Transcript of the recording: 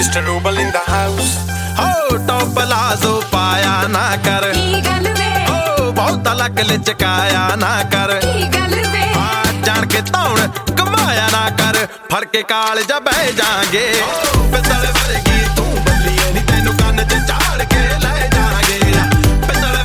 Mr. Rubel in the house. हो top लाजो पाया ना कर हो बहुत अलग लचकाया ना कर जान के तौण कमाया ना कर फड़ के काल जब बह जाएंगे पितल वर्गी तू